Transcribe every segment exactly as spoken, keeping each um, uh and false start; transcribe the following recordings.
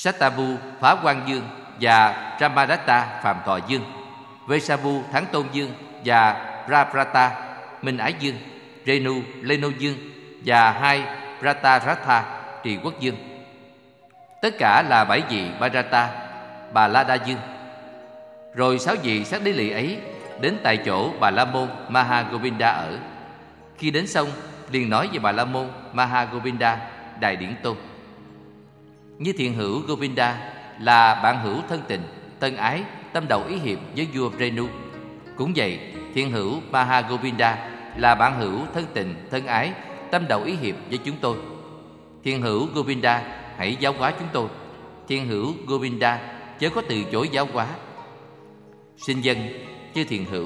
Sattabu phá Quan Dương và Brahmadatta phạm Thọ Dương, Vesavu thắng Tôn Dương và Prabrata Minh Ái Dương, Renu Leno Dương và hai Prataratha Trì Quốc Dương. Tất cả là bảy vị Bharata, Bà La Đa Dương. Rồi sáu vị sát đế lỵ ấy đến tại chỗ Bà La Môn Mahagovinda ở. Khi đến xong, liền nói với Bà La Môn Mahagovinda Đại Điển Tôn: Như thiện hữu Govinda là bạn hữu thân tình, tân ái, tâm đầu ý hiệp với vua Renu, cũng vậy thiện hữu Mahagovinda là bạn hữu thân tình, thân ái, tâm đầu ý hiệp với chúng tôi. Thiện hữu Govinda, hãy giáo hóa chúng tôi. Thiện hữu Govinda, chớ có từ chối giáo hóa. Xin dân, chư thiện hữu.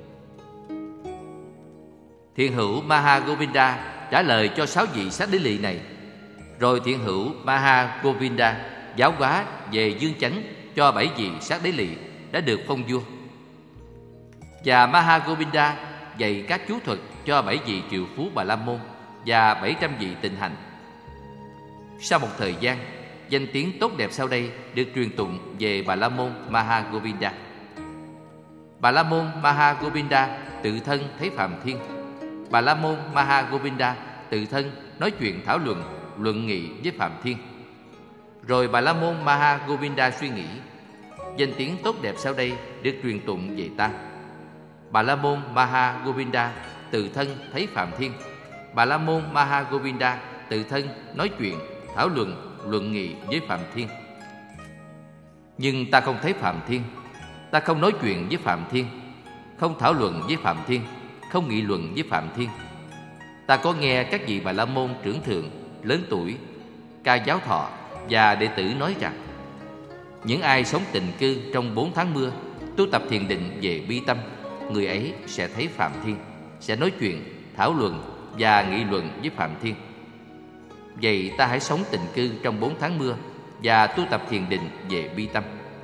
Thiện hữu Mahagovinda trả lời cho sáu vị sát đế lỵ này. Rồi thiện hữu Mahagovinda giáo hóa về dương chánh cho bảy vị sát đế lỵ đã được phong vua. Và Mahagovinda dạy các chú thuật cho bảy vị triệu phú Bà La Môn và bảy trăm vị tịnh hành. Sau một thời gian, danh tiếng tốt đẹp sau đây được truyền tụng về Bà La Môn Mahagovinda. Bà La Môn Mahagovinda tự thân thấy Phạm Thiên. Bà La Môn Mahagovinda tự thân nói chuyện thảo luận, luận nghị với Phạm Thiên. Rồi Bà La Môn Mahagovinda suy nghĩ: danh tiếng tốt đẹp sau đây được truyền tụng về ta. Bà La Môn Mahagovinda tự thân thấy Phạm Thiên. Bà La Môn Mahagovinda tự thân nói chuyện thảo luận, luận nghị với Phạm Thiên. Nhưng ta không thấy Phạm Thiên. Ta không nói chuyện với Phạm Thiên, không thảo luận với Phạm Thiên, không nghị luận với Phạm Thiên. Ta có nghe các vị Bà La Môn trưởng thượng, lớn tuổi, Ca Giáo Thọ và đệ tử nói rằng: những ai sống tịnh cư trong bốn tháng mưa, tu tập thiền định về bi tâm, người ấy sẽ thấy Phạm Thiên, sẽ nói chuyện, thảo luận và nghị luận với Phạm Thiên. Vậy ta hãy sống tịnh cư trong bốn tháng mưa và tu tập thiền định về bi tâm.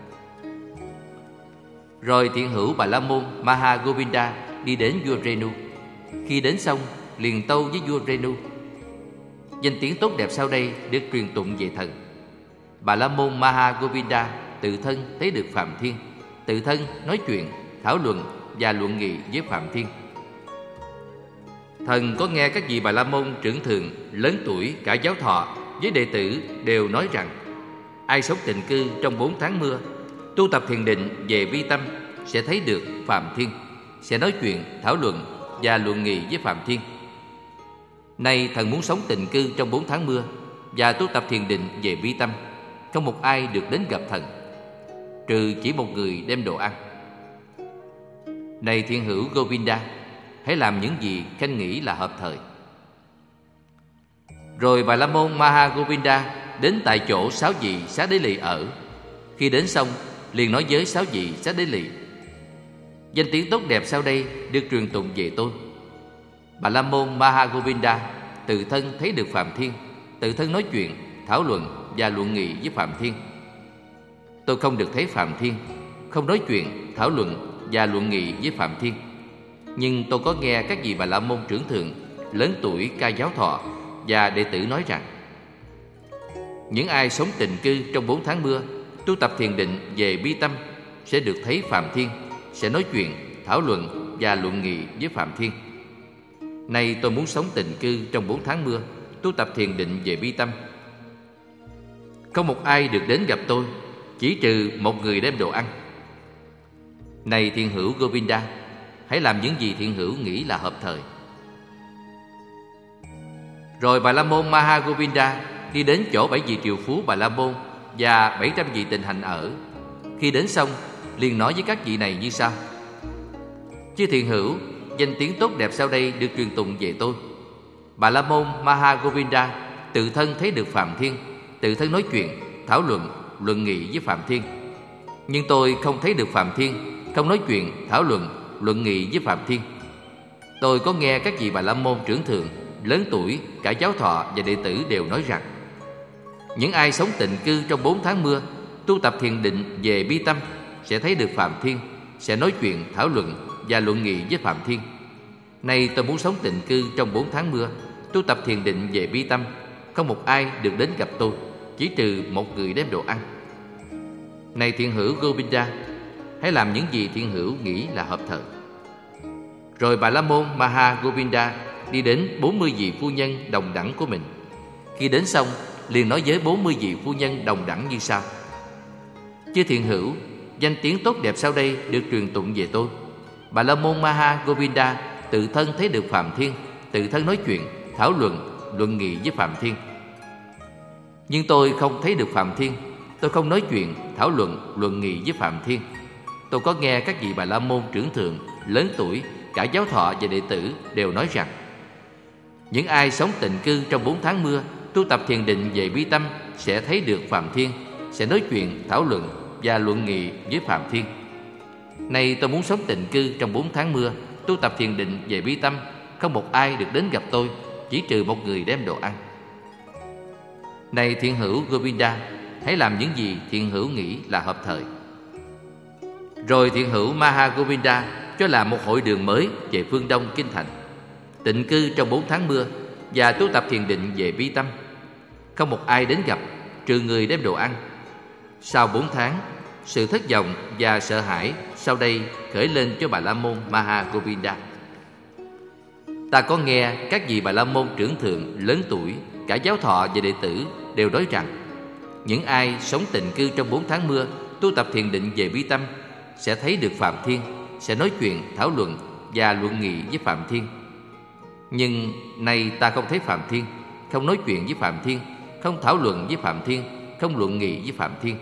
Rồi thiện hữu Bà La Môn Mahagovinda đi đến vua Renu. Khi đến xong, liền tâu với vua Renu: danh tiếng tốt đẹp sau đây được truyền tụng về thần. Bà La Môn Mahagovinda tự thân thấy được Phạm Thiên, tự thân nói chuyện, thảo luận và luận nghị với Phạm Thiên. Thần có nghe các vị Bà La Môn trưởng thượng, lớn tuổi, Cả Giáo Thọ với đệ tử đều nói rằng: ai sống tịnh cư trong bốn tháng mưa, tu tập thiền định về bi tâm, sẽ thấy được Phạm Thiên, sẽ nói chuyện, thảo luận và luận nghị với Phạm Thiên. Nay thần muốn sống tịnh cư trong bốn tháng mưa và tu tập thiền định về bi tâm, không một ai được đến gặp thần, trừ chỉ một người đem đồ ăn. Này thiện hữu Govinda, hãy làm những gì khanh nghĩ là hợp thời. Rồi Bà La Môn Mahagovinda đến tại chỗ sáu vị sát đế lỵ ở. Khi đến xong, liền nói với sáu vị sát đế lỵ: danh tiếng tốt đẹp sau đây được truyền tụng về tôi. Bà La Môn Mahagovinda tự thân thấy được Phạm Thiên, tự thân nói chuyện, thảo luận và luận nghị với Phạm Thiên. Tôi không được thấy Phạm Thiên, không nói chuyện, thảo luận và luận nghị với Phạm Thiên. Nhưng tôi có nghe các vị Bà La Môn trưởng thượng, lớn tuổi, Ca Giáo Thọ và đệ tử nói rằng: những ai sống tịnh cư trong bốn tháng mưa, tu tập thiền định về bi tâm, sẽ được thấy Phạm Thiên, sẽ nói chuyện, thảo luận và luận nghị với Phạm Thiên. Nay tôi muốn sống tịnh cư trong bốn tháng mưa, tu tập thiền định về bi tâm. Không một ai được đến gặp tôi, chỉ trừ một người đem đồ ăn. Này thiện hữu Govinda, hãy làm những gì thiện hữu nghĩ là hợp thời. Rồi Bà La Môn Mahagovinda đi đến chỗ bảy vị triệu phú Bà La Môn và bảy trăm vị tịnh hành ở. Khi đến xong, liền nói với các vị này như sau: chư thiện hữu, danh tiếng tốt đẹp sau đây được truyền tụng về tôi. Bà La Môn Mahagovinda tự thân thấy được Phạm Thiên, tự thân nói chuyện, thảo luận, luận nghị với Phạm Thiên. Nhưng tôi không thấy được Phạm Thiên, không nói chuyện, thảo luận, luận nghị với Phạm Thiên. Tôi có nghe các vị Bà La Môn trưởng thượng, lớn tuổi, Cả Giáo Thọ và đệ tử đều nói rằng: những ai sống tịnh cư trong bốn tháng mưa, tu tập thiền định về bi tâm, sẽ thấy được Phạm Thiên, sẽ nói chuyện, thảo luận và luận nghị với Phạm Thiên. Nay tôi muốn sống tịnh cư trong bốn tháng mưa, tu tập thiền định về bi tâm, không một ai được đến gặp tôi, chỉ trừ một người đem đồ ăn. Này thiện hữu Govinda, hãy làm những gì thiện hữu nghĩ là hợp thời. Rồi Bà La Môn Maha Govinda đi đến bốn mươi vị phu nhân đồng đẳng của mình. Khi đến xong, liền nói với bốn mươi vị phu nhân đồng đẳng như sau: Chư thiện hữu, danh tiếng tốt đẹp sau đây được truyền tụng về tôi. Bà La Môn Maha Govinda tự thân thấy được Phạm Thiên, tự thân nói chuyện, thảo luận, luận nghị với Phạm Thiên. Nhưng tôi không thấy được Phạm Thiên, tôi không nói chuyện, thảo luận, luận nghị với Phạm Thiên. Tôi có nghe các vị Bà La Môn trưởng thượng, lớn tuổi, cả giáo thọ và đệ tử đều nói rằng: những ai sống tịnh cư trong bốn tháng mưa, tu tập thiền định về bi tâm sẽ thấy được Phạm Thiên, sẽ nói chuyện, thảo luận và luận nghị với Phạm Thiên. Nay tôi muốn sống tịnh cư trong bốn tháng mưa, tu tập thiền định về bi tâm, không một ai được đến gặp tôi, chỉ trừ một người đem đồ ăn. Này thiện hữu Govinda, hãy làm những gì thiện hữu nghĩ là hợp thời. Rồi thiện hữu Maha Govinda cho làm một hội đường mới về phương đông kinh thành, tịnh cư trong bốn tháng mưa và tu tập thiền định về bi tâm, không một ai đến gặp, trừ người đem đồ ăn. Sau bốn tháng, sự thất vọng và sợ hãi sau đây khởi lên cho Bà La Môn Maha Govinda. Ta có nghe các vị Bà La Môn trưởng thượng, lớn tuổi, cả giáo thọ và đệ tử đều nói rằng: những ai sống tịnh cư trong bốn tháng mưa, tu tập thiền định về bi tâm sẽ thấy được Phạm Thiên, sẽ nói chuyện, thảo luận và luận nghị với Phạm Thiên. Nhưng nay ta không thấy Phạm Thiên, không nói chuyện với Phạm Thiên, không thảo luận với Phạm Thiên, không luận nghị với Phạm Thiên.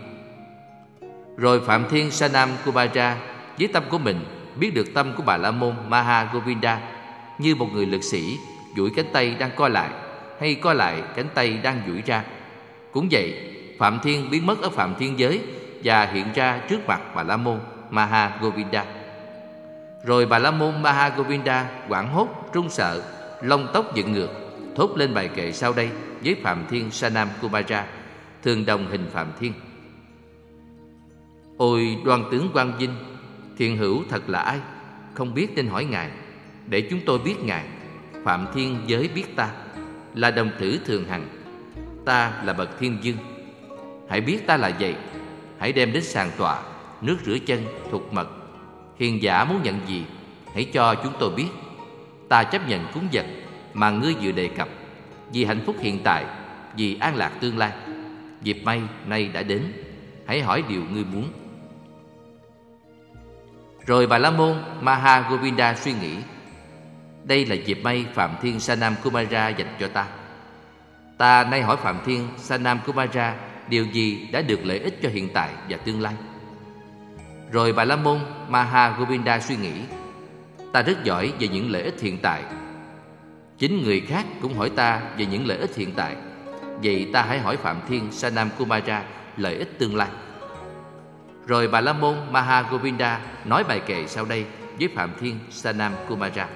Rồi Phạm Thiên Sanam Kumaja với tâm của mình biết được tâm của Bà La Môn Maha Govinda, như một người lực sĩ duỗi cánh tay đang co lại, hay co lại cánh tay đang duỗi ra. Cũng vậy, Phạm Thiên biến mất ở Phạm Thiên giới và hiện ra trước mặt Bà La Môn Maha Govinda. Rồi Bà La Môn Maha Govinda hoảng hốt, run sợ, lông tóc dựng ngược, thốt lên bài kệ sau đây với Phạm Thiên Sanam Kumaja, thường đồng hình Phạm Thiên: Ôi đoan tướng Quang Vinh, thiện hữu thật là ai? Không biết nên hỏi Ngài, để chúng tôi biết Ngài. Phạm Thiên giới biết ta, là đồng tử thường hằng, ta là bậc thiên dương. Hãy biết ta là vậy, hãy đem đến sàn tọa, nước rửa chân, thục mật. Hiền giả muốn nhận gì, hãy cho chúng tôi biết. Ta chấp nhận cúng vật mà ngươi vừa đề cập, vì hạnh phúc hiện tại, vì an lạc tương lai. Dịp may nay đã đến, hãy hỏi điều ngươi muốn. Rồi Bà La Môn Maha Govinda suy nghĩ: đây là dịp may Phạm Thiên Sanam Kumaja dành cho ta. Ta nay hỏi Phạm Thiên Sanam Kumaja điều gì đã được lợi ích cho hiện tại và tương lai. Rồi Bà La Môn Maha Govinda suy nghĩ: ta rất giỏi về những lợi ích hiện tại. Chính người khác cũng hỏi ta về những lợi ích hiện tại, vậy ta hãy hỏi Phạm Thiên Sanam Kumaja lợi ích tương lai. Rồi Bà La Môn Maha Govinda nói bài kệ sau đây với Phạm Thiên Sanam Kumaja: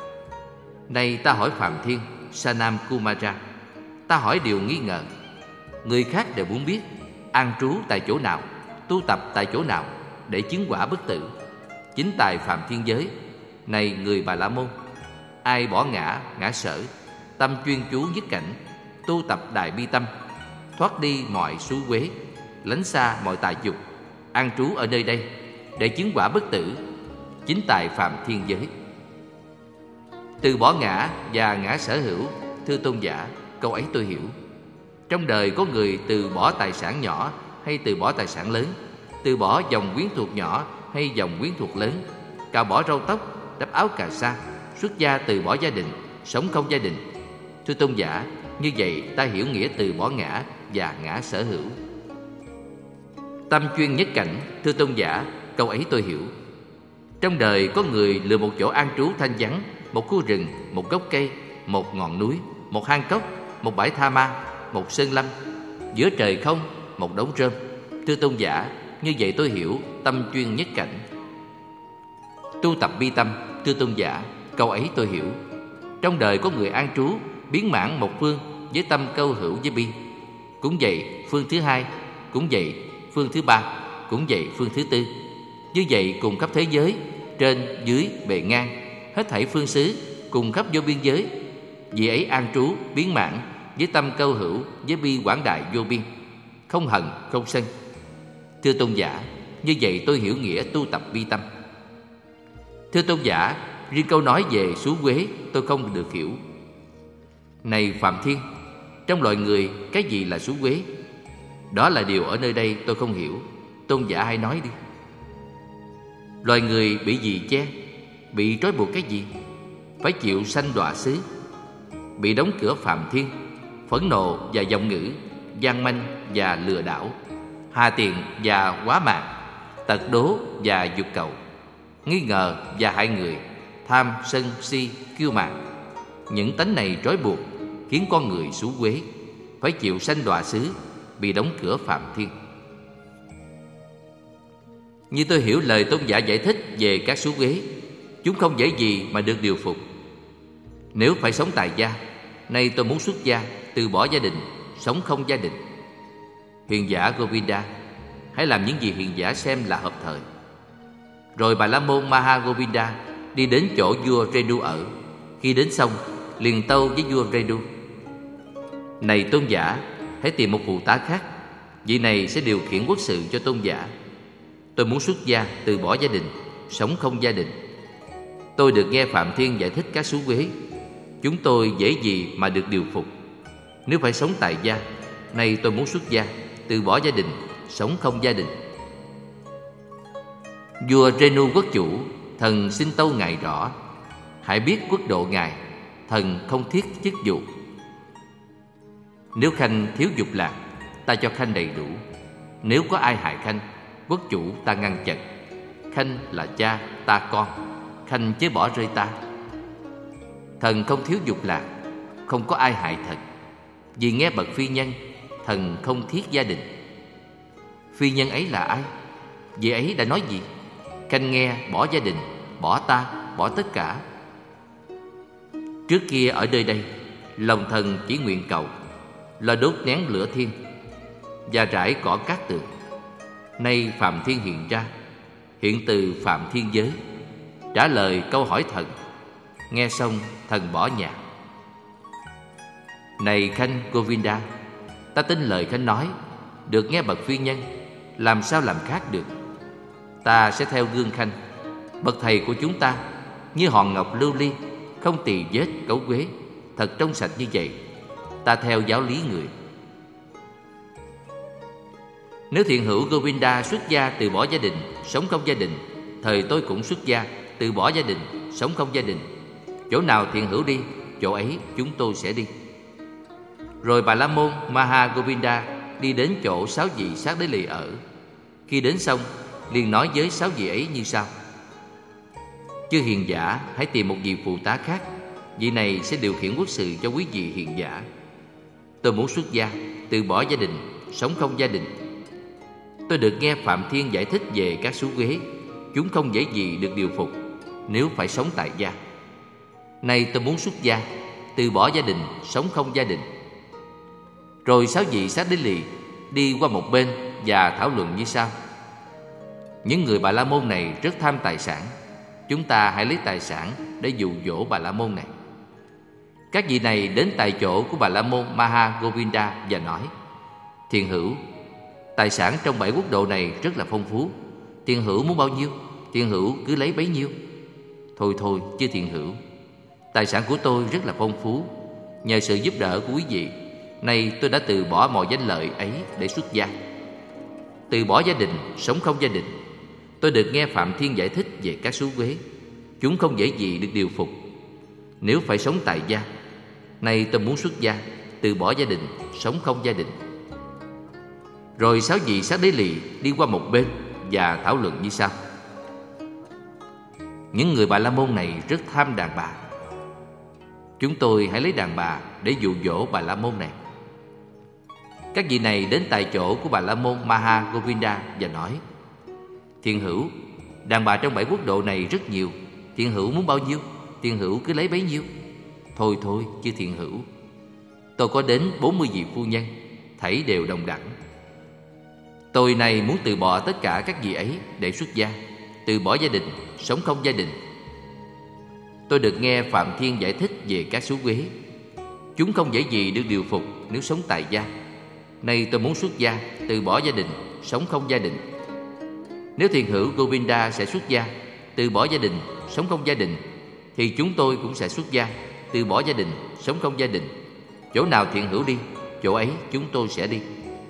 Này ta hỏi Phạm Thiên Sanam Kumaja, ta hỏi điều nghi ngờ. Người khác đều muốn biết an trú tại chỗ nào, tu tập tại chỗ nào để chứng quả bất tử. Chính tại Phạm Thiên giới, này người Bà La Môn, ai bỏ ngã, ngã sở, tâm chuyên chú nhất cảnh, tu tập đại bi tâm, thoát đi mọi xú uế, lánh xa mọi tà dục, an trú ở nơi đây để chứng quả bất tử, chính tại Phạm Thiên giới. Từ bỏ ngã và ngã sở hữu, thưa tôn giả, câu ấy tôi hiểu. Trong đời có người từ bỏ tài sản nhỏ hay từ bỏ tài sản lớn, từ bỏ dòng quyến thuộc nhỏ hay dòng quyến thuộc lớn, cạo bỏ râu tóc, đắp áo cà sa, xuất gia từ bỏ gia đình, sống không gia đình. Thưa tôn giả, như vậy ta hiểu nghĩa từ bỏ ngã và ngã sở hữu. Tâm chuyên nhất cảnh, thưa tôn giả, câu ấy tôi hiểu. Trong đời có người lựa một chỗ an trú thanh vắng, một khu rừng, một gốc cây, một ngọn núi, một hang cốc, một bãi tha ma, một sơn lâm, giữa trời không, một đống rơm. Thưa tôn giả, như vậy tôi hiểu tâm chuyên nhất cảnh. Tu tập bi tâm, thưa tôn giả, câu ấy tôi hiểu. Trong đời có người an trú biến mãn một phương với tâm câu hữu với bi. Cũng vậy phương thứ hai, cũng vậy phương thứ ba, cũng vậy phương thứ tư. Như vậy cùng khắp thế giới, trên, dưới, bề ngang, hết thảy phương xứ, cùng khắp vô biên giới. Vì ấy an trú biến mãn với tâm câu hữu với bi quảng đại vô biên. không hận, không sân. Thưa tôn giả, như vậy tôi hiểu nghĩa tu tập bi tâm. Thưa tôn giả, riêng câu nói về xú uế tôi không được hiểu. Này Phạm Thiên, trong loài người cái gì là xú uế? Đó là điều ở nơi đây tôi không hiểu. Tôn giả hãy nói đi. Loài người bị gì che? Bị trói buộc cái gì? Phải chịu sanh đọa xứ, bị đóng cửa Phạm Thiên, phẫn nộ và vọng ngữ, gian manh và lừa đảo, hà tiện và quá mạng, tật đố và dục cầu, nghi ngờ và hại người, tham sân si kiêu mạn. Những tánh này trói buộc khiến con người xú uế, phải chịu sanh đọa xứ, bị đóng cửa Phạm Thiên. Như tôi hiểu lời tôn giả giải thích về các xú uế, chúng không dễ gì mà được điều phục. Nếu phải sống tại gia, nay tôi muốn xuất gia, từ bỏ gia đình, sống không gia đình. Hiền giả Govinda, hãy làm những gì hiền giả xem là hợp thời. Rồi Bà La Môn Maha Govinda đi đến chỗ vua Renu ở. Khi đến xong, liền tâu với vua Renu: Này tôn giả, hãy tìm một phụ tá khác. Vị này sẽ điều khiển quốc sự cho tôn giả. Tôi muốn xuất gia, từ bỏ gia đình, sống không gia đình. Tôi được nghe Phạm Thiên giải thích các xú uế. Chúng tôi dễ gì mà được điều phục. Nếu phải sống tại gia, nay tôi muốn xuất gia, từ bỏ gia đình, sống không gia đình. Vua Renu quốc chủ, thần xin tâu ngài rõ. Hãy biết quốc độ ngài, thần không thiết chức vụ. Nếu khanh thiếu dục lạc, ta cho khanh đầy đủ. Nếu có ai hại khanh, quốc chủ ta ngăn chặn. Khanh là cha, ta con, khanh chớ bỏ rơi ta. Thần không thiếu dục lạc, không có ai hại thần. Vì nghe bậc phi nhân, thần không thiết gia đình. Phi nhân ấy là ai? Vị ấy đã nói gì? Khanh nghe bỏ gia đình, bỏ ta, bỏ tất cả. Trước kia ở nơi đây, lòng thần chỉ nguyện cầu là đốt nén lửa thiên và rải cỏ cát tường. Nay Phạm Thiên hiện ra, hiện từ Phạm Thiên giới, trả lời câu hỏi thần. Nghe xong thần bỏ nhà. Này Khanh Govinda, ta tin lời Khanh nói, được nghe bậc phi nhân, làm sao làm khác được. Ta sẽ theo gương Khanh, bậc thầy của chúng ta, như hòn ngọc lưu ly, không tỳ vết cấu quế, thật trong sạch như vậy. Ta theo giáo lý người. Nếu thiện hữu Govinda xuất gia từ bỏ gia đình, sống không gia đình, thời tôi cũng xuất gia từ bỏ gia đình, sống không gia đình. Chỗ nào thiện hữu đi, chỗ ấy chúng tôi sẽ đi. Rồi Bà La Môn Maha Govinda đi đến chỗ sáu vị Sát Đế Lì ở. Khi đến xong, liền nói với sáu vị ấy như sau: Chư hiền giả, hãy tìm một vị phụ tá khác. Vị này sẽ điều khiển quốc sự cho quý vị hiền giả. Tôi muốn xuất gia, từ bỏ gia đình, sống không gia đình. Tôi được nghe Phạm Thiên giải thích về các xú uế. Chúng không dễ gì được điều phục nếu phải sống tại gia. Nay tôi muốn xuất gia, từ bỏ gia đình, sống không gia đình. Rồi sáu vị Sát Đế Lì đi qua một bên và thảo luận như sau: Những người Bà La Môn này rất tham tài sản. Chúng ta hãy lấy tài sản để dụ dỗ Bà La Môn này. Các vị này đến tại chỗ của Bà La Môn Maha Govinda và nói: Thiện hữu, tài sản trong bảy quốc độ này rất là phong phú. Thiện hữu muốn bao nhiêu, thiện hữu cứ lấy bấy nhiêu. Thôi thôi, chứ thiện hữu, tài sản của tôi rất là phong phú. Nhờ sự giúp đỡ của quý vị, nay tôi đã từ bỏ mọi danh lợi ấy để xuất gia. Từ bỏ gia đình, sống không gia đình. Tôi được nghe Phạm Thiên giải thích về các xú uế. Chúng không dễ gì được điều phục nếu phải sống tại gia. Nay tôi muốn xuất gia, từ bỏ gia đình, sống không gia đình. Rồi sáu vị Sát Đế Lì đi qua một bên và thảo luận như sau: Những người Bà La Môn này rất tham đàn bà. Chúng tôi hãy lấy đàn bà để dụ dỗ Bà La Môn này. Các vị này đến tại chỗ của Bà La Môn Maha Govinda và nói: Thiện hữu, đàn bà trong bảy quốc độ này rất nhiều. Thiện hữu muốn bao nhiêu, thiện hữu cứ lấy bấy nhiêu. Thôi thôi, chứ thiện hữu, tôi có đến bốn mươi vị phu nhân, thảy đều đồng đẳng. Tôi này muốn từ bỏ tất cả các vị ấy để xuất gia, từ bỏ gia đình, sống không gia đình. Tôi được nghe Phạm Thiên giải thích về các xú uế. Chúng không dễ gì được điều phục nếu sống tại gia. Nay tôi muốn xuất gia, từ bỏ gia đình, sống không gia đình. Nếu thiền hữu Govinda sẽ xuất gia, từ bỏ gia đình, sống không gia đình, thì chúng tôi cũng sẽ xuất gia, từ bỏ gia đình, sống không gia đình. Chỗ nào thiền hữu đi, chỗ ấy chúng tôi sẽ đi.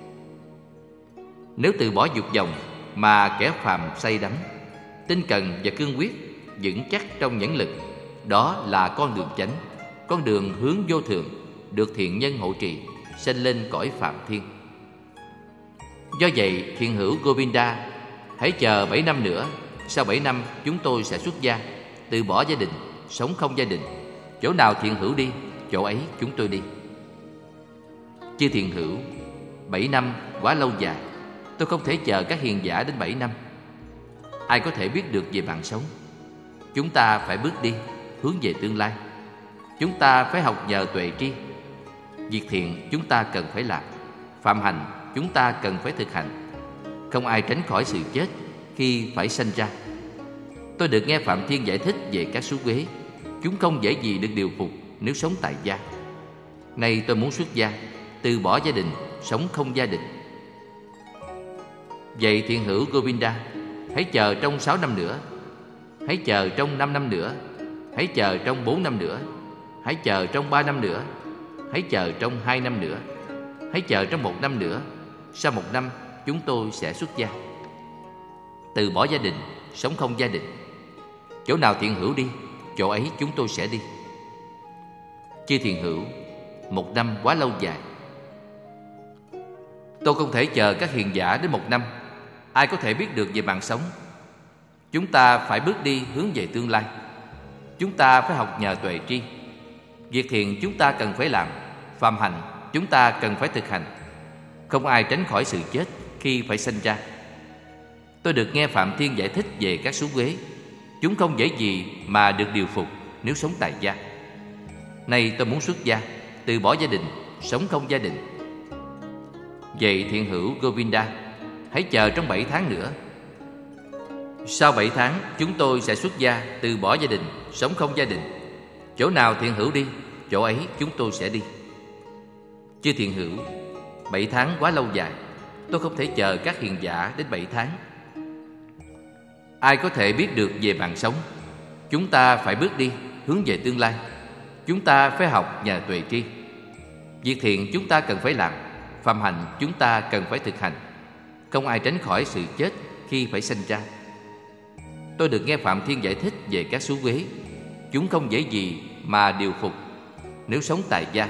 Nếu từ bỏ dục vọng mà kẻ phàm say đắm, tinh cần và cương quyết, vững chắc trong nhẫn lực, đó là con đường chánh, con đường hướng vô thượng, được thiện nhân hộ trì, sanh lên cõi phạm thiên. Do vậy, thiền hữu Govinda, hãy chờ bảy năm nữa. Sau bảy năm chúng tôi sẽ xuất gia, từ bỏ gia đình, sống không gia đình. Chỗ nào thiền hữu đi, chỗ ấy chúng tôi đi. Chư thiền hữu, bảy năm quá lâu dài. Tôi không thể chờ các hiền giả đến bảy năm. Ai có thể biết được về mạng sống? Chúng ta phải bước đi, hướng về tương lai. Chúng ta phải học nhờ tuệ tri. Việc thiện chúng ta cần phải làm, phạm hành chúng ta cần phải thực hành. Không ai tránh khỏi sự chết khi phải sanh ra. Tôi được nghe Phạm Thiên giải thích về các số quế. Chúng không dễ gì được điều phục nếu sống tại gia. Nay tôi muốn xuất gia, từ bỏ gia đình, sống không gia đình. Vậy thiền hữu Govinda, hãy chờ trong sáu năm nữa, hãy chờ trong năm năm nữa, hãy chờ trong bốn năm nữa, hãy chờ trong ba năm nữa, hãy chờ trong hai năm nữa, hãy chờ trong một năm nữa. Sau một năm chúng tôi sẽ xuất gia, từ bỏ gia đình, sống không gia đình. Chỗ nào thiền hữu đi, chỗ ấy chúng tôi sẽ đi. Chư thiền hữu, một năm quá lâu dài. Tôi không thể chờ các hiền giả đến một năm. Ai có thể biết được về mạng sống? Chúng ta phải bước đi hướng về tương lai. Chúng ta phải học nhờ tuệ tri. Việc thiện chúng ta cần phải làm, phạm hạnh chúng ta cần phải thực hành. Không ai tránh khỏi sự chết khi phải sanh ra. Tôi được nghe Phạm Thiên giải thích về các số quế. Chúng không dễ gì mà được điều phục nếu sống tại gia. Nay tôi muốn xuất gia, từ bỏ gia đình, sống không gia đình. Vậy thiền hữu Govinda, hãy chờ trong bảy tháng nữa. Sau bảy tháng chúng tôi sẽ xuất gia, từ bỏ gia đình, sống không gia đình. Chỗ nào thiền hữu đi, chỗ ấy chúng tôi sẽ đi. Chư thiền hữu, bảy tháng quá lâu dài. Tôi không thể chờ các hiền giả đến bảy tháng. Ai có thể biết được về mạng sống? Chúng ta phải bước đi hướng về tương lai. Chúng ta phải học nhờ tuệ tri. Việc thiện chúng ta cần phải làm, phạm hạnh chúng ta cần phải thực hành. Không ai tránh khỏi sự chết khi phải sanh ra. Tôi được nghe Phạm Thiên giải thích về các số quế. Chúng không dễ gì mà điều phục nếu sống tại gia.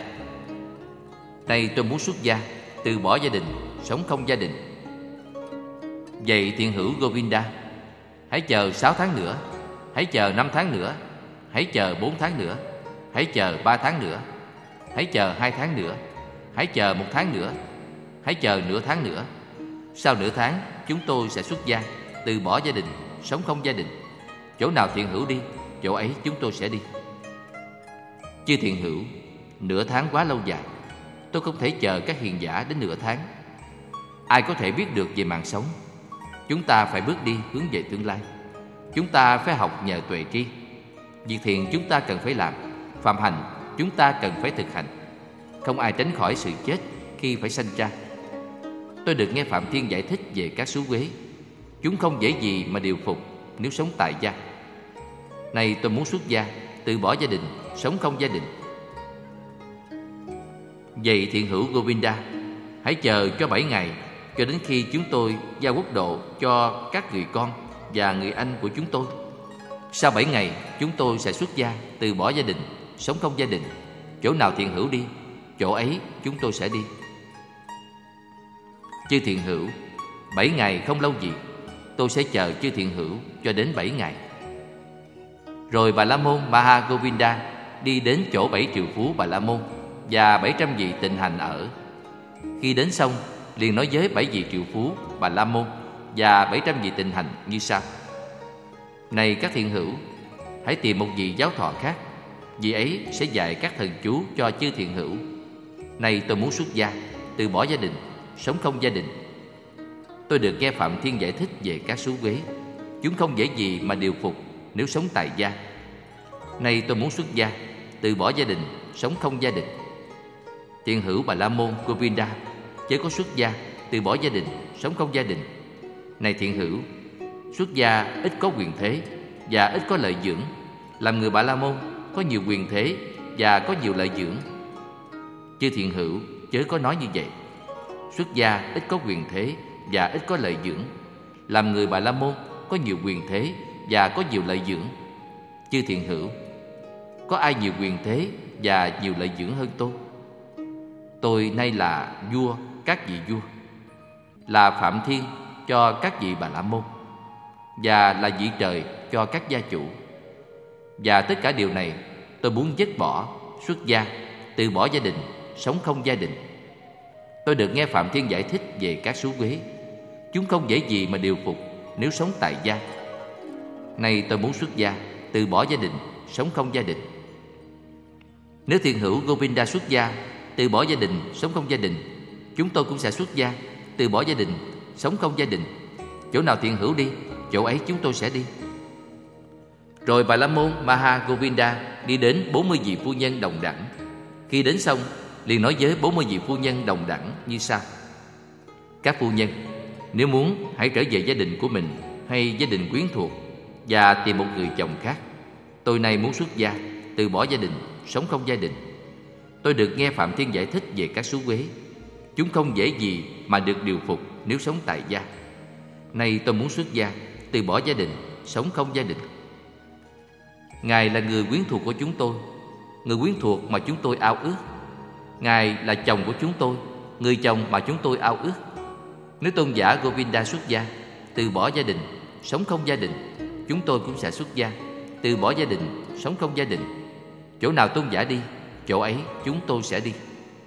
Nay tôi muốn xuất gia, từ bỏ gia đình, sống không gia đình. Vậy thiền hữu Govinda, hãy chờ sáu tháng nữa, hãy chờ năm tháng nữa, hãy chờ bốn tháng nữa, hãy chờ ba tháng nữa, hãy chờ hai tháng nữa, hãy chờ một tháng nữa, hãy chờ nửa tháng nữa. Sau nửa tháng chúng tôi sẽ xuất gia, từ bỏ gia đình, sống không gia đình. Chỗ nào thiền hữu đi, chỗ ấy chúng tôi sẽ đi. Chư thiền hữu, nửa tháng quá lâu dài. Tôi không thể chờ các hiền giả đến nửa tháng. Ai có thể biết được về mạng sống? Chúng ta phải bước đi hướng về tương lai. Chúng ta phải học nhờ tuệ tri. Việc thiện chúng ta cần phải làm, phạm hạnh chúng ta cần phải thực hành. Không ai tránh khỏi sự chết khi phải sanh ra. Tôi được nghe Phạm Thiên giải thích về các số quế. Chúng không dễ gì mà điều phục nếu sống tại gia. Nay tôi muốn xuất gia, từ bỏ gia đình, sống không gia đình. Vậy thiền hữu Govinda, hãy chờ cho bảy ngày, cho đến khi chúng tôi giao quốc độ cho các người con và người anh của chúng tôi. Sau bảy ngày chúng tôi sẽ xuất gia, từ bỏ gia đình, sống không gia đình. Chỗ nào thiền hữu đi, chỗ ấy chúng tôi sẽ đi. Chư thiền hữu, bảy ngày không lâu gì. Tôi sẽ chờ chư thiền hữu cho đến bảy ngày. Rồi Bà La Môn Maha Govinda đi đến chỗ bảy triệu phú Bà La Môn và bảy trăm vị tịnh hành ở. Khi đến xong, liền nói với bảy vị triệu phú Bà La Môn và bảy trăm vị tịnh hành như sau: Này các thiền hữu, hãy tìm một vị giáo thọ khác. Vị ấy sẽ dạy các thần chú cho chư thiền hữu. Nay tôi muốn xuất gia, từ bỏ gia đình, sống không gia đình. Tôi được nghe Phạm Thiên giải thích về các số quế. Chúng không dễ gì mà điều phục nếu sống tại gia. Nay tôi muốn xuất gia, từ bỏ gia đình, sống không gia đình. Thiền hữu Bà La Môn Govinda chớ có xuất gia, từ bỏ gia đình, sống không gia đình. Này thiện hữu, xuất gia ít có quyền thế và ít có lợi dưỡng. Làm người Bà La Môn có nhiều quyền thế và có nhiều lợi dưỡng. Chư thiện hữu, chớ có nói như vậy. Xuất gia ít có quyền thế và ít có lợi dưỡng. Làm người Bà La Môn có nhiều quyền thế và có nhiều lợi dưỡng. Chư thiện hữu, có ai nhiều quyền thế và nhiều lợi dưỡng hơn tôi? Tôi nay là vua các vị vua, là Phạm Thiên cho các vị Bà La Môn, và là vị trời cho các gia chủ. Và tất cả điều này tôi muốn dứt bỏ, xuất gia, từ bỏ gia đình, sống không gia đình. Tôi được nghe Phạm Thiên giải thích về các xú uế. Chúng không dễ gì mà điều phục nếu sống tại gia. Nay tôi muốn xuất gia, từ bỏ gia đình, sống không gia đình. Nếu thiện hữu Govinda xuất gia, từ bỏ gia đình, sống không gia đình, chúng tôi cũng sẽ xuất gia, từ bỏ gia đình, sống không gia đình. Chỗ nào thiện hữu đi, chỗ ấy chúng tôi sẽ đi. Rồi Bà La Môn Maha Govinda đi đến bốn mươi vị phu nhân đồng đẳng. Khi đến xong, liền nói với bốn mươi vị phu nhân đồng đẳng như sau: Các phu nhân, nếu muốn, hãy trở về gia đình của mình hay gia đình quyến thuộc và tìm một người chồng khác. Tôi nay muốn xuất gia, từ bỏ gia đình, sống không gia đình. Tôi được nghe Phạm Thiên giải thích về các xú uế. Chúng không dễ gì mà được điều phục nếu sống tại gia. Nay tôi muốn xuất gia, từ bỏ gia đình, sống không gia đình. Ngài là người quyến thuộc của chúng tôi, người quyến thuộc mà chúng tôi ao ước. Ngài là chồng của chúng tôi, người chồng mà chúng tôi ao ước. Nếu tôn giả Govinda xuất gia, từ bỏ gia đình, sống không gia đình, chúng tôi cũng sẽ xuất gia, từ bỏ gia đình, sống không gia đình. Chỗ nào tôn giả đi, chỗ ấy chúng tôi sẽ đi.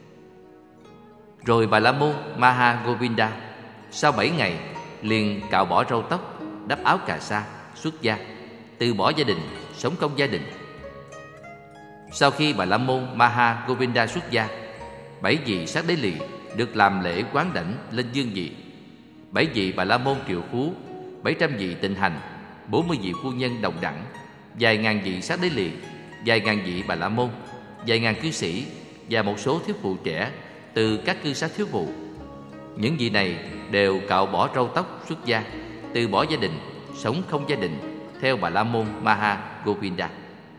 Rồi Bà La Môn Maha Govinda sau bảy ngày liền cạo bỏ râu tóc, đắp áo cà sa, xuất gia, từ bỏ gia đình, sống không gia đình. Sau khi Bà La Môn Maha Govinda xuất gia, bảy vị sát đế lì được làm lễ quán đảnh lên dương vị. Bảy vị Bà La Môn triệu phú, bảy trăm vị tịnh hành, bốn mươi vị phu nhân đồng đẳng, vài ngàn vị sát đế lì, vài ngàn vị Bà La Môn, vài ngàn cư sĩ và một số thiếu phụ trẻ từ các cư xá thiếu phụ. Những vị này đều cạo bỏ râu tóc xuất gia, từ bỏ gia đình, sống không gia đình, theo Bà La Môn Maha Govinda.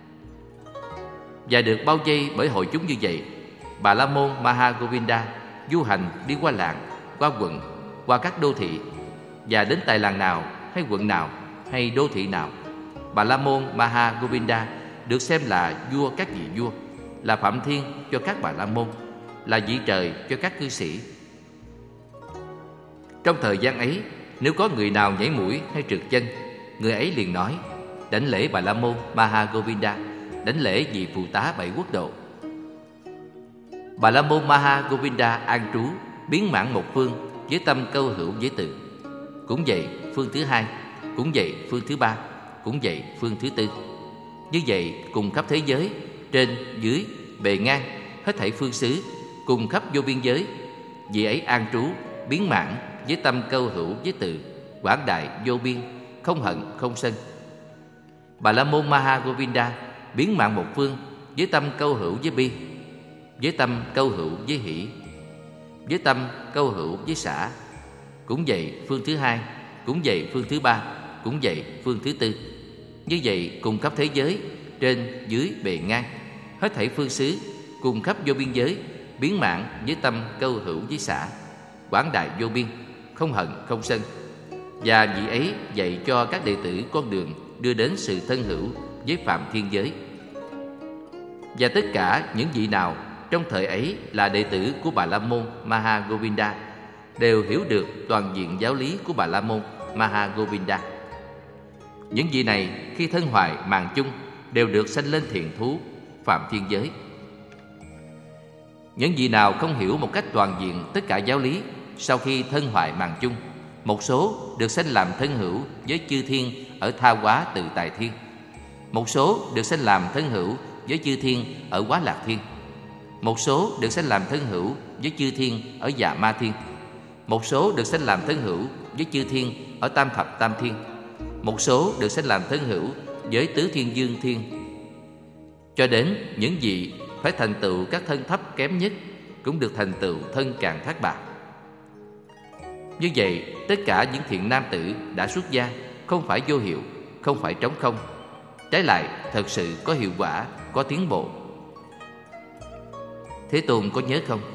Và được bao vây bởi hội chúng như vậy, Bà La Môn Maha Govinda du hành đi qua làng, qua quận, qua các đô thị, và đến tại làng nào hay quận nào hay đô thị nào, Bà La Môn Maha Govinda được xem là vua các vị vua, là Phạm Thiên cho các Bà La Môn, là vị trời cho các cư sĩ. Trong thời gian ấy, nếu có người nào nhảy mũi hay trượt chân, người ấy liền nói: Đảnh lễ Bà La Môn Maha Govinda, đảnh lễ vị phụ tá bảy quốc độ. Bà La Môn Maha Govinda an trú biến mãn một phương với tâm câu hữu với từ. Cũng vậy phương thứ hai, cũng vậy phương thứ ba, cũng vậy phương thứ tư. Như vậy cùng khắp thế giới, trên, dưới, bề ngang, hết thảy phương xứ, cùng khắp vô biên giới, vị ấy an trú biến mãn với tâm câu hữu với từ, quảng đại vô biên, không hận không sân. Bà La Môn Maha Govinda biến mãn một phương với tâm câu hữu với bi, với tâm câu hữu với hỷ, với tâm câu hữu với xả. Cũng vậy phương thứ hai, cũng vậy phương thứ ba, cũng vậy phương thứ tư. Như vậy cùng khắp thế giới, trên, dưới, bề ngang, hết thảy phương xứ, cùng khắp vô biên giới, biến mãn với tâm câu hữu với xả, quảng đại vô biên, không hận không sân. Và vị ấy dạy cho các đệ tử con đường đưa đến sự thân hữu với phạm thiên giới. Và tất cả những vị nào trong thời ấy là đệ tử của Bà La Môn Maha Govinda đều hiểu được toàn diện giáo lý của Bà La Môn Maha Govinda. Những vị này khi thân hoại màng chung đều được sanh lên thiện thú phạm thiên giới. Những vị nào không hiểu một cách toàn diện tất cả giáo lý, sau khi thân hoại màng chung, một số được sanh làm thân hữu với chư thiên ở Tha Hóa Tự Tại Thiên, một số được sanh làm thân hữu với chư thiên ở Quá Lạc Thiên, một số được sanh làm thân hữu với chư thiên ở Dạ Ma Thiên, một số được sanh làm thân hữu với chư thiên ở Tam Thập Tam Thiên, một số được sanh làm thân hữu với Tứ Thiên Dương Thiên, cho đến những vị phải thành tựu các thân thấp kém nhất cũng được thành tựu thân Càn Thác Bạt, Như vậy, tất cả những thiện nam tử đã xuất gia không phải vô hiệu, không phải trống không. Trái lại, thật sự có hiệu quả, có tiến bộ. Thế Tôn có nhớ không?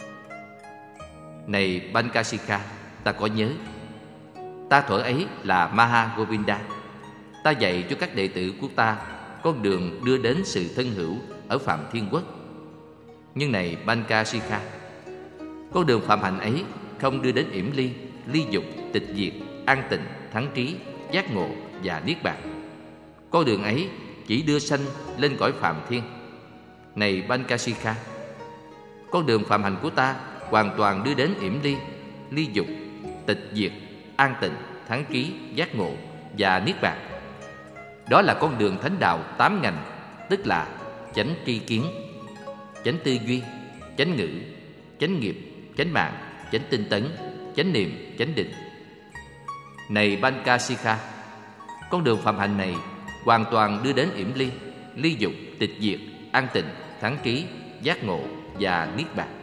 Này Bankasika, ta có nhớ. Ta thuở ấy là Maha Govinda. Ta dạy cho các đệ tử của ta con đường đưa đến sự thân hữu ở Phạm Thiên Quốc. Nhưng này Bankasika, con đường phạm hạnh ấy không đưa đến yểm ly, ly dục, tịch diệt, an tịnh, thắng trí, giác ngộ và niết bàn. Con đường ấy chỉ đưa sanh lên cõi Phạm Thiên. Này Bankasika, con đường phạm hạnh của ta hoàn toàn đưa đến yểm ly, ly dục, tịch diệt, an tịnh, thắng trí, giác ngộ và niết bàn. Đó là con đường thánh đạo tám ngành, tức là chánh tri kiến, chánh tư duy, chánh ngữ, chánh nghiệp, chánh mạng, chánh tinh tấn, chánh niệm, chánh định. Này Bankasika, con đường phạm hạnh này hoàn toàn đưa đến yểm ly, ly dục, tịch diệt, an tịnh, thắng trí, giác ngộ và niết bàn.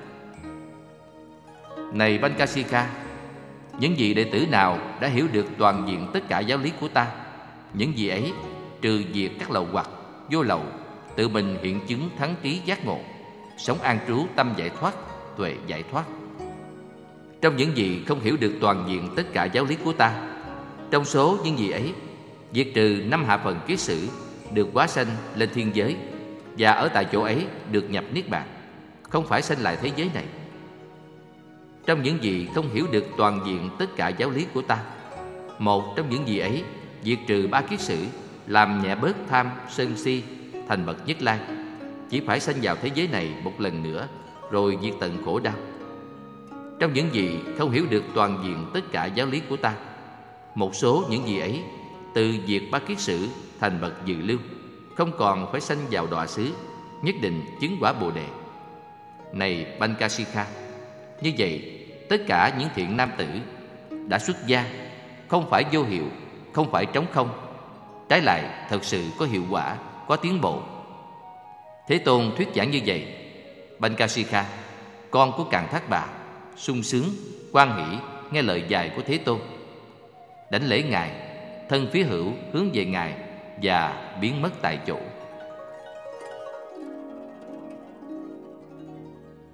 Này Bankasika, những vị đệ tử nào đã hiểu được toàn diện tất cả giáo lý của ta, những vị ấy trừ diệt các lậu hoặc, vô lậu, tự mình hiện chứng thắng trí giác ngộ, sống an trú tâm giải thoát, tuệ giải thoát. Trong những vị không hiểu được toàn diện tất cả giáo lý của ta, trong số những vị ấy, diệt trừ năm hạ phần kiết sử, được hóa sanh lên thiên giới, và ở tại chỗ ấy được nhập niết bàn, không phải sanh lại thế giới này. Trong những vị không hiểu được toàn diện tất cả giáo lý của ta, một trong những vị ấy diệt trừ ba kiết sử, làm nhẹ bớt tham sân si, thành bậc Nhất Lai, chỉ phải sanh vào thế giới này một lần nữa, rồi diệt tận khổ đau. Trong những vị không hiểu được toàn diện tất cả giáo lý của ta, một số những vị ấy từ diệt ba kiết sử thành bậc dự lưu, không còn phải sanh vào đọa xứ, nhất định chứng quả Bồ Đề. Này Bankasika, như vậy tất cả những thiện nam tử đã xuất gia không phải vô hiệu, không phải trống không, trái lại thật sự có hiệu quả, có tiến bộ. Thế Tôn thuyết giảng như vậy. Bankasika, con của Càn Thác Bà, sung sướng, hoan hỷ nghe lời dạy của Thế Tôn, đảnh lễ Ngài, thân phía hữu hướng về Ngài và biến mất tại chỗ.